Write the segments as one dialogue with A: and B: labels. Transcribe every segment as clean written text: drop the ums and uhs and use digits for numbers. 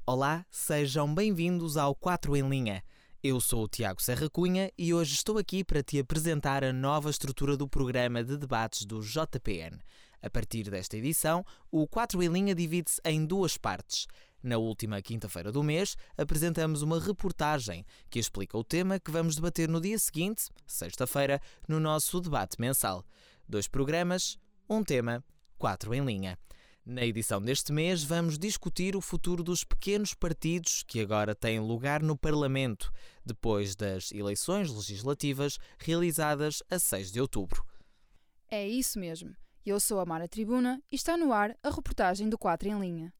A: Olá, sejam bem-vindos ao 4 em Linha. Eu sou o Tiago Serra Cunha e hoje estou aqui para te apresentar a nova estrutura do programa de debates do JPN. A partir desta edição, o 4 em Linha divide-se em duas partes. Na última quinta-feira do mês, apresentamos uma reportagem que explica o tema que vamos debater no dia seguinte, sexta-feira, no nosso debate mensal. 2 programas, um tema, 4 em Linha. Na edição deste mês, vamos discutir o futuro dos pequenos partidos que agora têm lugar no Parlamento, depois das eleições legislativas realizadas a 6 de outubro.
B: É isso mesmo. Eu sou a Mara Tribuna e está no ar a reportagem do 4 em Linha.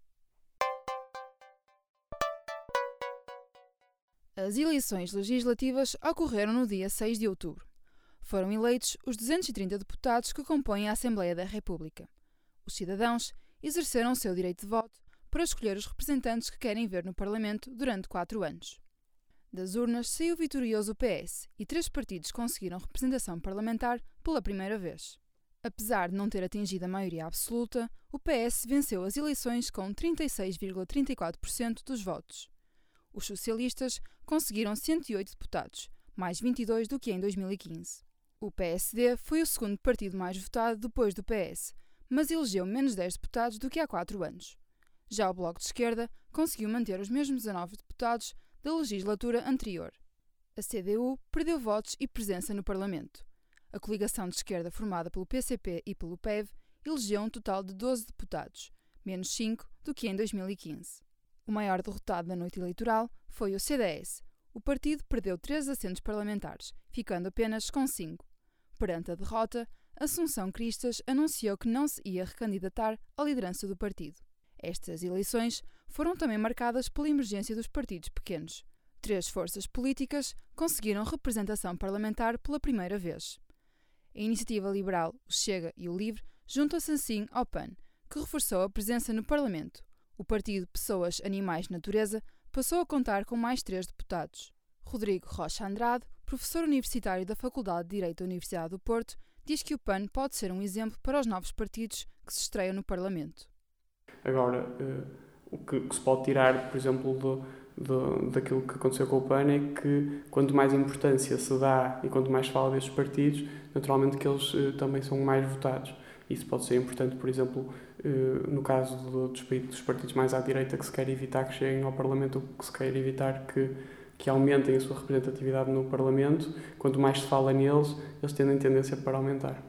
B: As eleições legislativas ocorreram no dia 6 de outubro. Foram eleitos os 230 deputados que compõem a Assembleia da República. Os cidadãos exerceram o seu direito de voto para escolher os representantes que querem ver no Parlamento durante 4 anos. Das urnas saiu vitorioso o PS e 3 partidos conseguiram representação parlamentar pela primeira vez. Apesar de não ter atingido a maioria absoluta, o PS venceu as eleições com 36,34% dos votos. Os socialistas conseguiram 108 deputados, mais 22 do que em 2015. O PSD foi o segundo partido mais votado depois do PS, mas elegeu menos 10 deputados do que há 4 anos. Já o Bloco de Esquerda conseguiu manter os mesmos 19 deputados da legislatura anterior. A CDU perdeu votos e presença no Parlamento. A coligação de esquerda formada pelo PCP e pelo PEV elegeu um total de 12 deputados, menos 5 do que em 2015. O maior derrotado da noite eleitoral foi o CDS. O partido perdeu 3 assentos parlamentares, ficando apenas com 5. Perante a derrota, Assunção Cristas anunciou que não se ia recandidatar à liderança do partido. Estas eleições foram também marcadas pela emergência dos partidos pequenos. 3 forças políticas conseguiram representação parlamentar pela primeira vez. A Iniciativa Liberal, o Chega e o Livre juntam-se assim ao PAN, que reforçou a presença no Parlamento. O partido Pessoas, Animais, Natureza passou a contar com mais 3 deputados. Rodrigo Rocha Andrade, professor universitário da Faculdade de Direito da Universidade do Porto, diz que o PAN pode ser um exemplo para os novos partidos que se estreiam no Parlamento.
C: Agora, o que se pode tirar, por exemplo, daquilo que aconteceu com o PAN é que quanto mais importância se dá e quanto mais se fala destes partidos, naturalmente que eles também são mais votados. Isso pode ser importante, por exemplo, no caso dos partidos mais à direita que se quer evitar que cheguem ao Parlamento, que se quer evitar que aumentem a sua representatividade no Parlamento. Quanto mais se fala neles, eles tendem tendência para aumentar.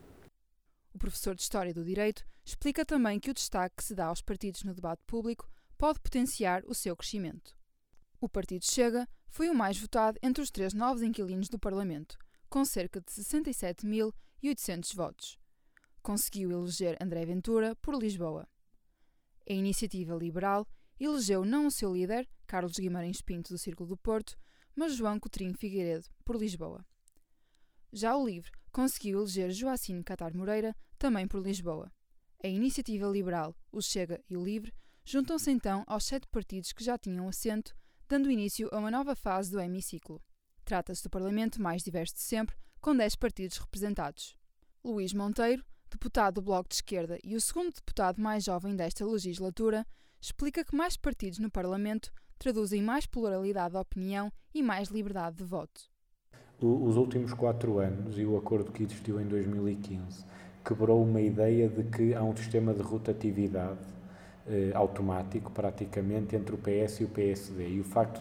B: O professor de História do Direito explica também que o destaque que se dá aos partidos no debate público pode potenciar o seu crescimento. O Partido Chega foi o mais votado entre os 3 novos inquilinos do Parlamento, com cerca de 67.800 votos. Conseguiu eleger André Ventura por Lisboa. A Iniciativa Liberal elegeu não o seu líder, Carlos Guimarães Pinto do Círculo do Porto, mas João Coutinho Figueiredo por Lisboa. Já o Livre conseguiu eleger Joacine Catar Moreira, também por Lisboa. A Iniciativa Liberal, o Chega e o Livre juntam-se então aos 7 partidos que já tinham assento, dando início a uma nova fase do hemiciclo. Trata-se do Parlamento mais diverso de sempre, com 10 partidos representados. Luís Monteiro, deputado do Bloco de Esquerda e o segundo deputado mais jovem desta legislatura, explica que mais partidos no Parlamento traduzem mais pluralidade de opinião e mais liberdade de voto.
D: Os últimos 4 anos e o acordo que existiu em 2015 quebrou uma ideia de que há um sistema de rotatividade automático, praticamente, entre o PS e o PSD. E o facto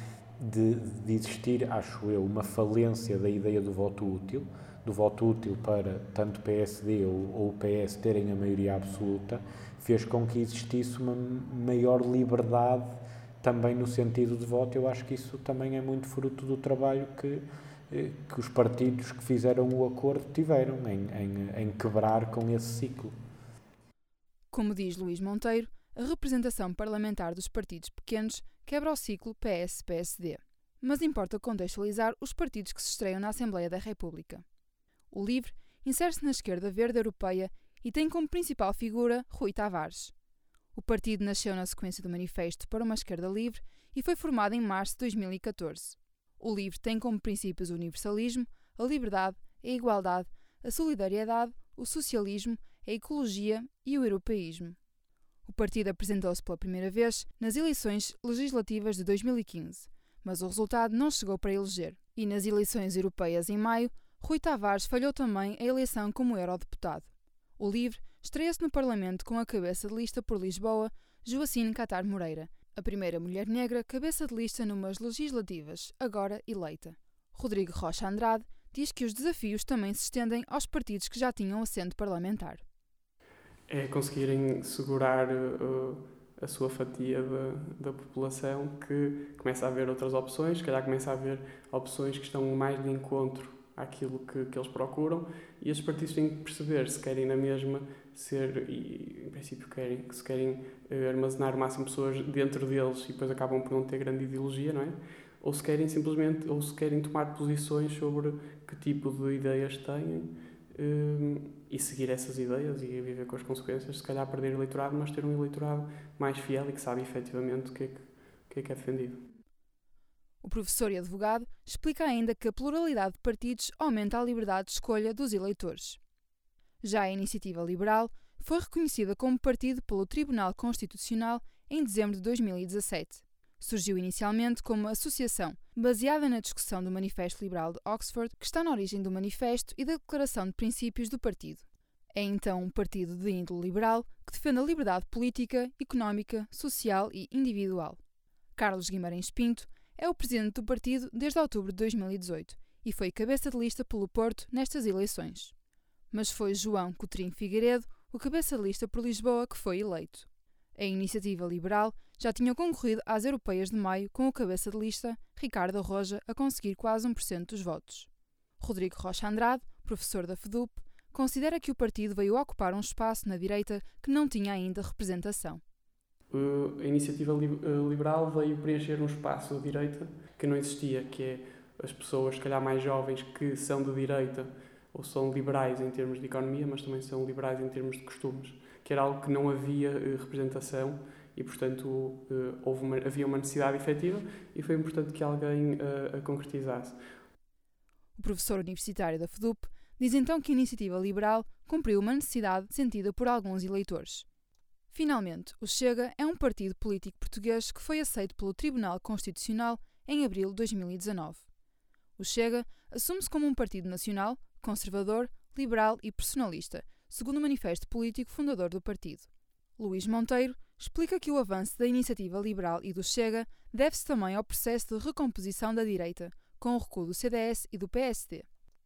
D: de existir, acho eu, uma falência da ideia do voto útil para tanto o PSD ou o PS terem a maioria absoluta, fez com que existisse uma maior liberdade também no sentido de voto. Eu acho que isso também é muito fruto do trabalho que os partidos que fizeram o acordo tiveram em quebrar com esse ciclo.
B: Como diz Luís Monteiro, a representação parlamentar dos partidos pequenos quebra o ciclo PS-PSD. Mas importa contextualizar os partidos que se estreiam na Assembleia da República. O Livre insere-se na esquerda verde europeia e tem como principal figura Rui Tavares. O partido nasceu na sequência do Manifesto para uma Esquerda Livre e foi formado em março de 2014. O Livre tem como princípios o universalismo, a liberdade, a igualdade, a solidariedade, o socialismo, a ecologia e o europeísmo. O partido apresentou-se pela primeira vez nas eleições legislativas de 2015, mas o resultado não chegou para eleger. E nas eleições europeias em maio, Rui Tavares falhou também a eleição como eurodeputado. O LIVRE estreia-se no Parlamento com a cabeça de lista por Lisboa, Joacine Catar Moreira, a primeira mulher negra cabeça de lista numas legislativas, agora eleita. Rodrigo Rocha Andrade diz que os desafios também se estendem aos partidos que já tinham assento parlamentar.
C: É conseguirem segurar a sua fatia da população, que começa a haver outras opções, se calhar começa a haver opções que estão mais de encontro àquilo que eles procuram, e esses partidos têm que perceber se querem na mesma ser, e em princípio querem, se querem armazenar o máximo de pessoas dentro deles e depois acabam por não ter grande ideologia, não é? Ou se querem simplesmente, ou se querem tomar posições sobre que tipo de ideias têm, e seguir essas ideias e viver com as consequências, se calhar perder eleitorado, mas ter um eleitorado mais fiel e que sabe efetivamente o que é defendido.
B: O professor e advogado explica ainda que a pluralidade de partidos aumenta a liberdade de escolha dos eleitores. Já a Iniciativa Liberal foi reconhecida como partido pelo Tribunal Constitucional em dezembro de 2017. Surgiu inicialmente como associação, baseada na discussão do Manifesto Liberal de Oxford, que está na origem do Manifesto e da Declaração de Princípios do partido. É então um partido de índole liberal que defende a liberdade política, económica, social e individual. Carlos Guimarães Pinto é o presidente do partido desde outubro de 2018 e foi cabeça de lista pelo Porto nestas eleições. Mas foi João Coutrinho Figueiredo, o cabeça de lista por Lisboa, que foi eleito. A Iniciativa Liberal já tinha concorrido às europeias de maio com o cabeça de lista, Ricardo Arroja, a conseguir quase 1% dos votos. Rodrigo Rocha Andrade, professor da FEDUP, considera que o partido veio ocupar um espaço na direita que não tinha ainda representação.
C: A Iniciativa Liberal veio preencher um espaço da direita que não existia, que é as pessoas, se calhar mais jovens, que são de direita ou são liberais em termos de economia, mas também são liberais em termos de costumes, que era algo que não havia representação e, portanto, havia uma necessidade efetiva e foi importante que alguém a concretizasse.
B: O professor universitário da FEDUP diz então que a Iniciativa Liberal cumpriu uma necessidade sentida por alguns eleitores. Finalmente, o Chega é um partido político português que foi aceito pelo Tribunal Constitucional em abril de 2019. O Chega assume-se como um partido nacional, conservador, liberal e personalista, segundo o manifesto político fundador do partido. Luís Monteiro explica que o avanço da Iniciativa Liberal e do Chega deve-se também ao processo de recomposição da direita, com o recuo do CDS e do PSD.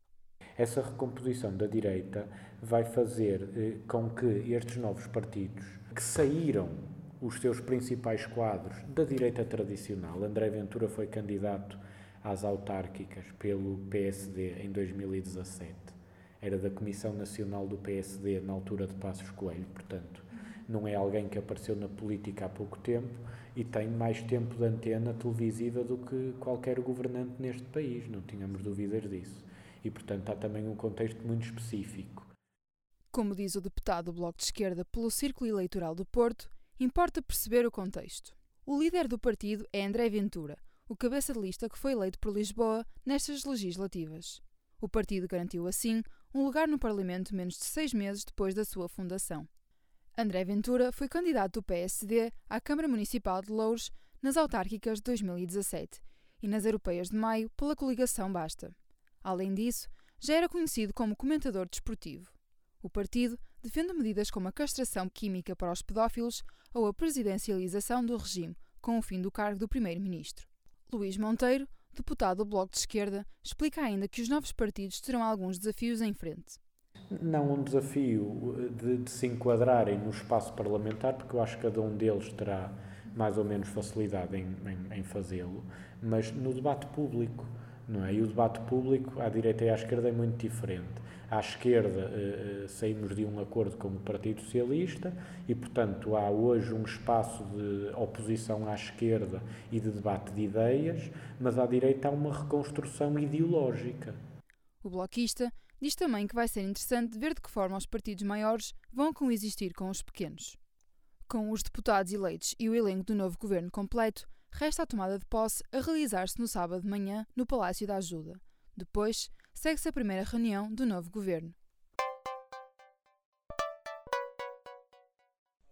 D: Essa recomposição da direita vai fazer com que estes novos partidos, que saíram os seus principais quadros da direita tradicional, André Ventura foi candidato às autárquicas pelo PSD em 2017, era da Comissão Nacional do PSD na altura de Passos Coelho, portanto, não é alguém que apareceu na política há pouco tempo e tem mais tempo de antena televisiva do que qualquer governante neste país, não tínhamos dúvidas disso. E, portanto, há também um contexto muito específico.
B: Como diz o deputado do Bloco de Esquerda pelo Círculo Eleitoral do Porto, importa perceber o contexto. O líder do partido é André Ventura, o cabeça de lista que foi eleito por Lisboa nestas legislativas. O partido garantiu, assim, um lugar no Parlamento menos de 6 meses depois da sua fundação. André Ventura foi candidato do PSD à Câmara Municipal de Louros nas autárquicas de 2017 e nas europeias de maio pela coligação Basta. Além disso, já era conhecido como comentador desportivo. O partido defende medidas como a castração química para os pedófilos ou a presidencialização do regime, com o fim do cargo do primeiro-ministro. Luís Monteiro, deputado do Bloco de Esquerda, explica ainda que os novos partidos terão alguns desafios em frente.
D: Não um desafio de se enquadrarem no espaço parlamentar, porque eu acho que cada um deles terá mais ou menos facilidade em fazê-lo, mas no debate público. Não é? E o debate público, à direita e à esquerda, é muito diferente. À esquerda, saímos de um acordo com o Partido Socialista e, portanto, há hoje um espaço de oposição à esquerda e de debate de ideias, mas à direita há uma reconstrução ideológica.
B: O bloquista diz também que vai ser interessante ver de que forma os partidos maiores vão coexistir com os pequenos. Com os deputados eleitos e o elenco do novo governo completo, resta a tomada de posse a realizar-se no sábado de manhã no Palácio da Ajuda. Depois, segue-se a primeira reunião do novo governo.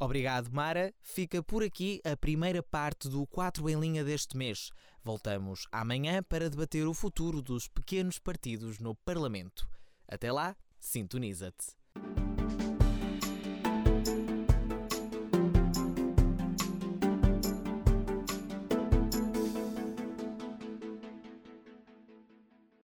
A: Obrigado, Mara. Fica por aqui a primeira parte do 4 em Linha deste mês. Voltamos amanhã para debater o futuro dos pequenos partidos no Parlamento. Até lá, sintoniza-te.